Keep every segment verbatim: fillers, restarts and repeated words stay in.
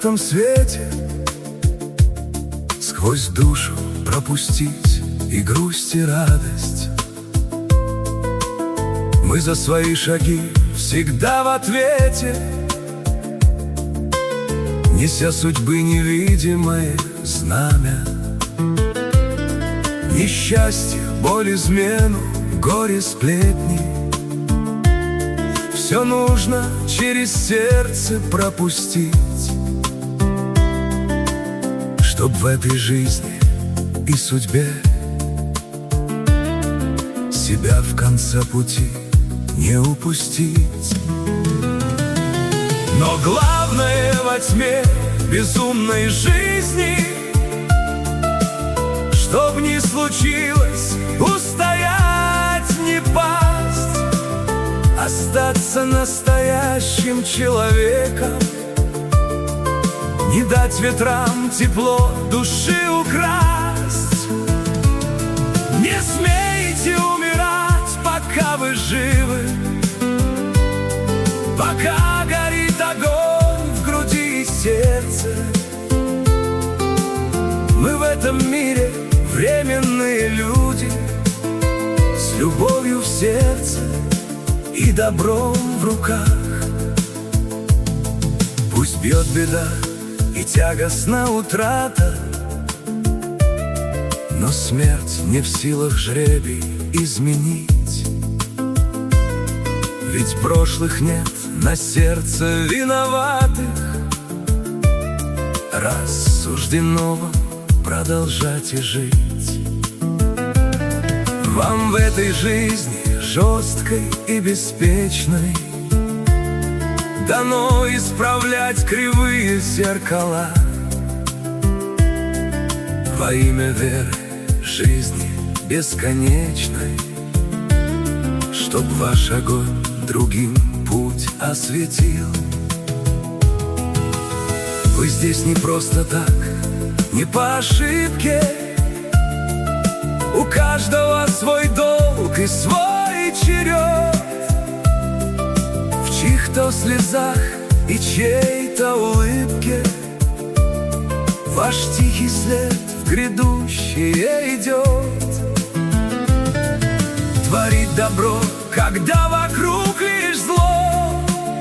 этом свете, сквозь душу пропустить и грусть, и радость. Мы за свои шаги всегда в ответе, неся судьбы невидимое знамя. Несчастье, боль, измену, горе, сплетни — все нужно через сердце пропустить, чтоб в этой жизни и судьбе себя в конце пути не упустить. Но главное во тьме безумной жизни, чтоб ни случилось, устоять, не пасть, остаться настоящим человеком, не дать ветрам тепло души украсть. Не смейте умирать, пока вы живы, пока горит огонь в груди и сердце. Мы в этом мире временные люди, с любовью в сердце и добром в руках. Пусть бьет беда и тягостна утрата, но смерть не в силах жребий изменить. Ведь прошлых нет на сердце виноватых, раз суждено вам продолжать и жить. Вам в этой жизни жесткой и беспечной дано исправлять кривые зеркала во имя веры жизни бесконечной, чтоб ваш огонь другим путь осветил. Вы здесь не просто так, не по ошибке. У каждого свой долг и свой черед, в чьих-то слезах и чьей-то улыбке ваш тихий след в грядущее идет. Творить добро, когда вокруг лишь зло,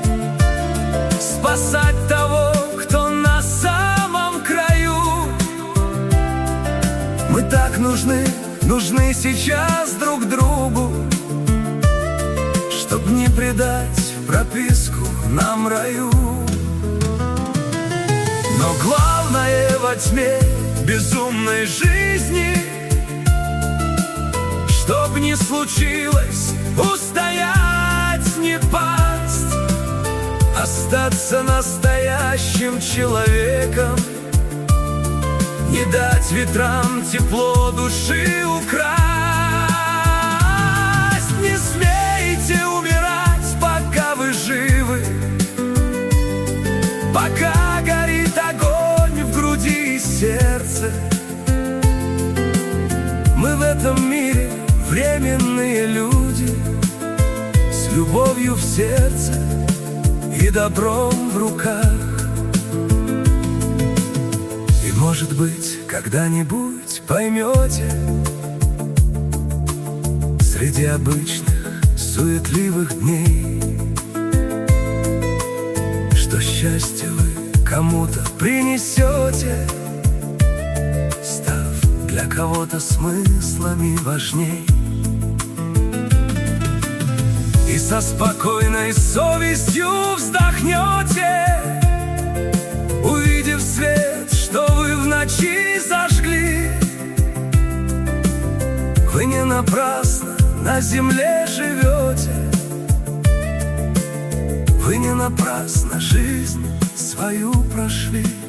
спасать того, кто на самом краю. Мы так нужны, нужны сейчас друг другу, чтоб не предать прописку нам раю. Но главное во тьме безумной жизни, чтоб не случилось, устоять, не пасть, остаться настоящим человеком, не дать ветрам тепло души украсть. Не смейте умирать, пока вы живы, пока горит огонь в груди и сердце. Мы в этом мире временные люди, с любовью в сердце и добром в руках. И, может быть, когда-нибудь поймете, среди обычных суетливых дней, что счастье вы кому-то принесете, став для кого-то смыслами важней. И со спокойной совестью вздохнете, увидев свет, что вы в ночи зажгли. Вы не напрасно на земле живете, вы не напрасно жизнь свою прошли.